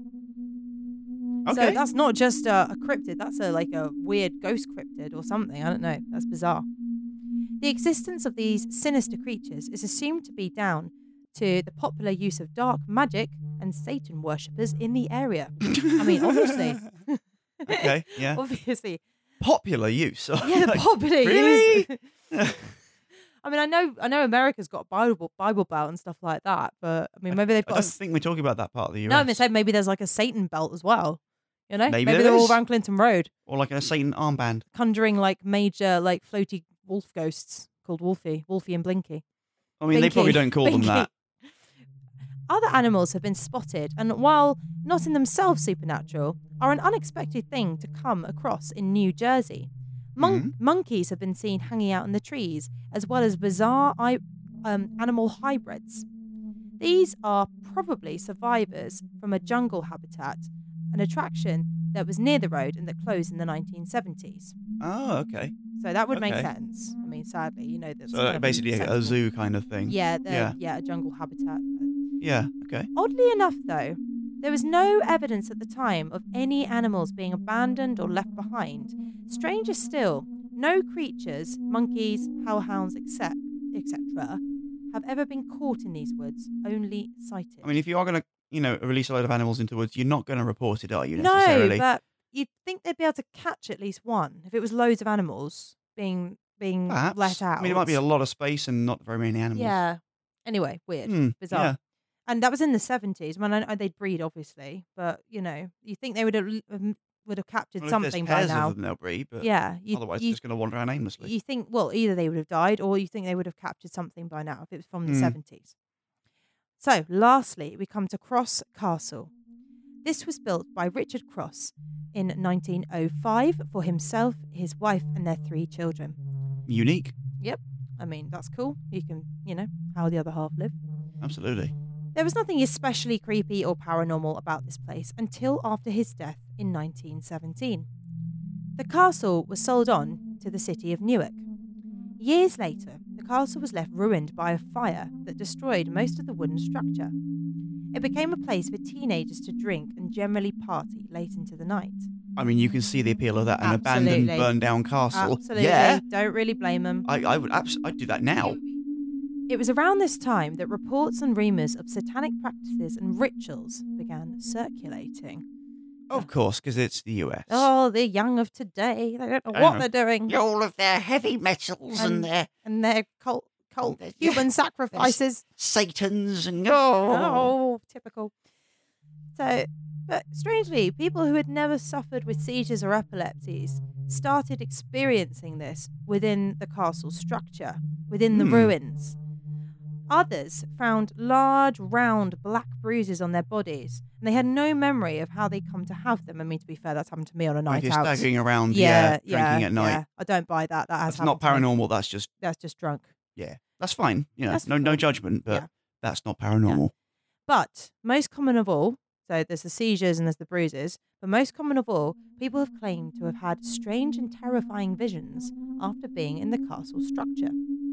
Okay. So that's not just a, a cryptid. That's a like a weird ghost cryptid or something. I don't know. That's bizarre. The existence of these sinister creatures is assumed to be down to the popular use of dark magic and Satan worshippers in the area. I mean, obviously. Okay, yeah. Obviously. Popular use. Yeah, Like, popular really? use. I mean, I know, I know, America's got Bible Bible Belt and stuff like that, but I mean, maybe they've I got. don't a s- think we're talking about that part of the U S. no, I'm saying maybe there's like a Satan belt as well. You know, Maybe maybe there they're all is. around Clinton Road, Or like a Satan armband. conjuring like major like floaty wolf ghosts called Wolfie, Wolfie and Blinky. I mean, they probably Blinky. don't call them that. Other animals have been spotted, and while not in themselves supernatural, are an unexpected thing to come across in New Jersey. Mon- Mhm. Monkeys have been seen hanging out in the trees, as well as bizarre I- um, animal hybrids. These are probably survivors from a jungle habitat, an attraction that was near the road and that closed in the nineteen seventies. Oh, okay. So that would make Okay. sense. I mean, sadly, you know, that's So kind like, of basically a, a sensible. zoo kind of thing. Yeah, the- Yeah. yeah, a jungle habitat. Yeah, okay. Oddly enough, though, there was no evidence at the time of any animals being abandoned or left behind. Stranger still, no creatures, monkeys, hellhounds, etc., etc., have ever been caught in these woods, only sighted. I mean, if you are going to, you know, release a load of animals into the woods, you're not going to report it, are you, no, necessarily? but you'd think they'd be able to catch at least one if it was loads of animals being being Perhaps. let out. I mean, it might be a lot of space and not very many animals. Yeah. Anyway, weird, Hmm, bizarre. yeah. And that was in the seventies. When I know they'd breed, obviously, but you know, you think they would have um, would have captured Well, if something there's by pairs now. of them, they'll breed, but Yeah, you, otherwise you, they're just going to wander around aimlessly. you think well, either they would have died, or you think they would have captured something by now if it was from the Hmm. seventies. So, lastly, we come to Cross Castle. This was built by Richard Cross in nineteen oh five for himself, his wife, and their three children. Unique. I mean, that's cool. You can, you know, how the other half live. Absolutely. There was nothing especially creepy or paranormal about this place until after his death in nineteen seventeen. The castle was sold on to the city of Newark. Years later, the castle was left ruined by a fire that destroyed most of the wooden structure. It became a place for teenagers to drink and generally party late into the night. I mean, you can see the appeal of that, an abandoned, Absolutely. burned-down castle. Absolutely. Yeah. Don't really blame them. I, I would abs- I'd do that now. It was around this time that reports and rumours of satanic practices and rituals began circulating. Of course, because it's the U S. Oh, the young of today. They don't know I what know. they're doing. All of their heavy metals And- and, their And their cult, cult And their- human sacrifices. Satans and oh. Oh, typical. So, but strangely, people who had never suffered with seizures or epilepsies started experiencing this within the castle structure, within the Hmm. ruins. Others found large, round, black bruises on their bodies, and they had no memory of how they come to have them. I mean, to be fair, that's happened to me on a If night you're out. staggering around, yeah, yeah, yeah, drinking at night. yeah. I don't buy that. That has That's not happened to me. paranormal. That's just That's just drunk. yeah. That's fine. You know, That's no no fine. judgment, but Yeah. that's not paranormal. But most common of all, so there's the seizures and there's the bruises, but most common of all, people have claimed to have had strange and terrifying visions after being in the castle structure.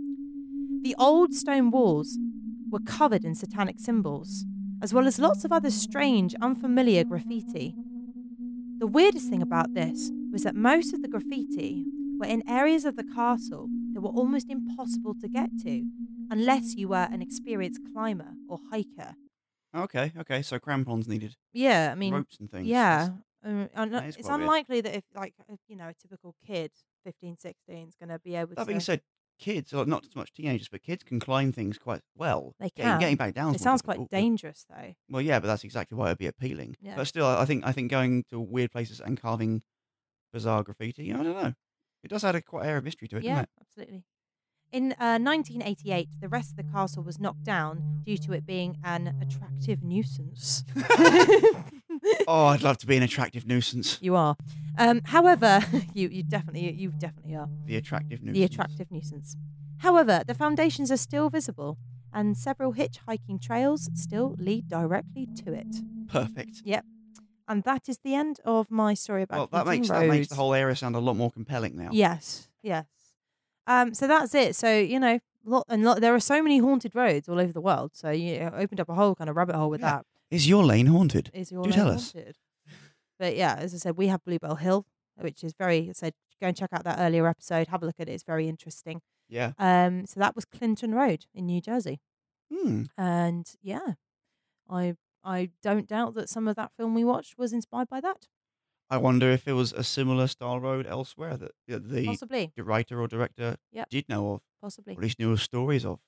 The old stone walls were covered in satanic symbols, as well as lots of other strange, unfamiliar graffiti. The weirdest thing about this was that most of the graffiti were in areas of the castle that were almost impossible to get to, unless you were an experienced climber or hiker. Okay, okay. So crampons needed, Yeah, I mean, ropes and things. yeah. Um, and that is it's quite weird. unlikely that if, like, if, you know, a typical kid, fifteen, sixteen, is going to be able That to. being said, kids, or not so much teenagers, but kids can climb things quite well. They Getting, can. getting back down. It sounds quite dangerous, though. Well, yeah, but that's exactly why it'd be appealing. Yeah. But still, I think I think going to weird places and carving bizarre graffiti, I don't know. It does add a quite air of mystery to it, Yeah, doesn't absolutely. In uh, nineteen eighty-eight, the rest of the castle was knocked down due to it being an attractive nuisance. it? Oh, I'd love to be an attractive nuisance. You are. Um, however, you you definitely you definitely are. The attractive nuisance. The attractive nuisance. However, the foundations are still visible, and several hitchhiking trails still lead directly to it. Perfect. And that is the end of my story about Well, that Clinton makes that Road. makes the whole area sound a lot more compelling now. Yes, yes. Um, so that's it. So, you know, lot and lot. There are so many haunted roads all over the world. So you it opened up a whole kind of rabbit hole with Yeah. that. Is your lane haunted? Is your Do lane tell us. haunted? But yeah, as I said, we have Bluebell Hill, which is very. I said go and check out that earlier episode. Have a look at it. It's very interesting. Yeah. Um, so that was Clinton Road in New Jersey, Hmm. and yeah, I I don't doubt that some of that film we watched was inspired by that. I wonder if it was a similar style road elsewhere that uh, the Possibly, writer or director Yep. did know of, possibly. or at least knew of stories of.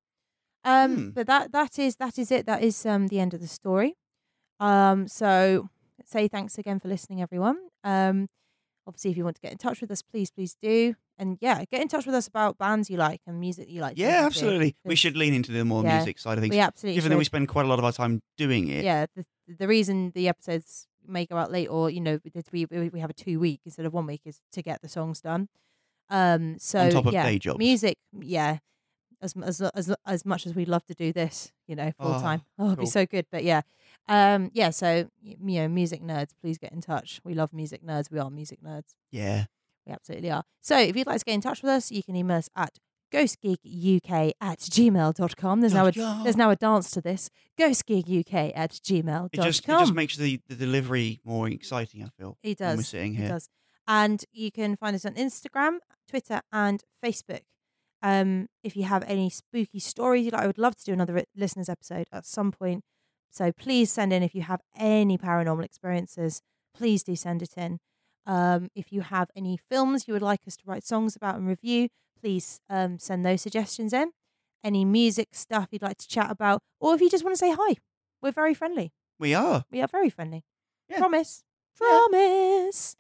Um, Hmm. but that that is that is it. That is um the end of the story. Um, so say thanks again for listening, everyone. Um, obviously, if you want to get in touch with us, please, please do. And yeah, get in touch with us about bands you like and music you like. to Yeah, listen to, absolutely. We 'cause should lean into the more Yeah, music side of things. We absolutely Given that we should. spend quite a lot of our time doing it. Yeah, the the reason the episodes may go out late, or you know, that we we we have a two week instead of one week, is to get the songs done. Um, so top of yeah, day jobs. music, yeah. As mu- as as as much as we'd love to do this, you know, full Oh, time. Oh, it'd be cool. so good. But yeah, um, yeah. So y- you know, music nerds, please get in touch. We love music nerds. We are music nerds. Yeah. We absolutely are. So if you'd like to get in touch with us, you can email us at ghostgiguk at gmail dot com. There's now a there's now a dance to this. ghostgiguk at gmail It dot com. just, it just makes the, the delivery more exciting, I feel. It When we're does. sitting It here. does. And you can find us on Instagram, Twitter, and Facebook. Um, if you have any spooky stories you'd like, I would love to do another listeners episode at some point. So please send in if you have any paranormal experiences. Please do send it in. Um, if you have any films you would like us to write songs about and review, please um, send those suggestions in. Any music stuff you'd like to chat about, or if you just want to say hi, we're very friendly. We are. We are very friendly. Yeah. Promise. Yeah. Promise.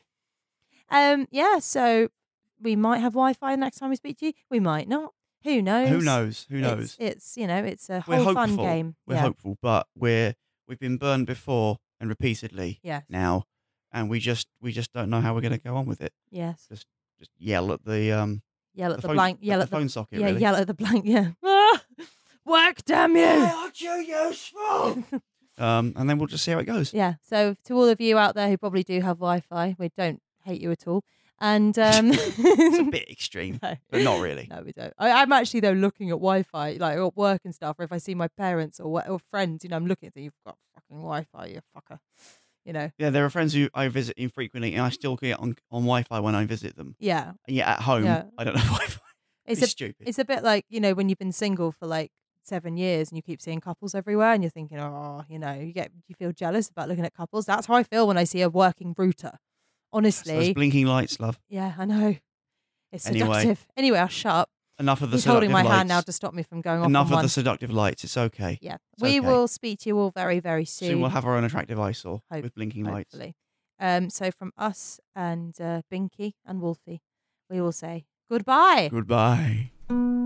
Um, yeah, so we might have Wi-Fi next time we speak to you. We might not. Who knows? Who knows? Who It's, knows? it's you know, it's a We're whole hopeful. fun game. We're yeah. hopeful, but we're we've been burned before and repeatedly Yes. now, and we just we just don't know how we're going to go on with it. Yes. Just yell at the um Yell at the the, phone, blank. Yell the at the phone socket. yeah. really. Yell at the blank. Yeah. Ah! Work, damn you. aren't you useful? um, and then we'll just see how it goes. Yeah. So to all of you out there who probably do have Wi-Fi, we don't hate you at all. And um, It's a bit extreme, no. but not really. No, we don't. I, I'm actually though looking at Wi-Fi, like at work and stuff. Or if I see my parents or wha- or friends, you know, I'm looking at them. You've got fucking Wi-Fi, you fucker. You know. Yeah, there are friends who I visit infrequently, and I still get on on Wi-Fi when I visit them. Yeah. And yet at home, Yeah. I don't have Wi-Fi. It's It's, a stupid. it's a bit like, you know, when you've been single for like seven years and you keep seeing couples everywhere, and you're thinking, oh, you know, you get you feel jealous about looking at couples. That's how I feel when I see a working router. It's Honestly. those blinking lights, love. Yeah, I know. It's Anyway. seductive. Anyway, I'll shut up. Enough of the He's seductive holding my lights. hand now to stop me from going off Enough on of one. the seductive lights. It's okay. Yeah. It's We okay. will speak to you all very, very soon. Soon we'll have our own attractive eyesore Hope- with blinking lights. hopefully. Um, so from us and uh, Binky and Wolfie, we will say goodbye. Goodbye.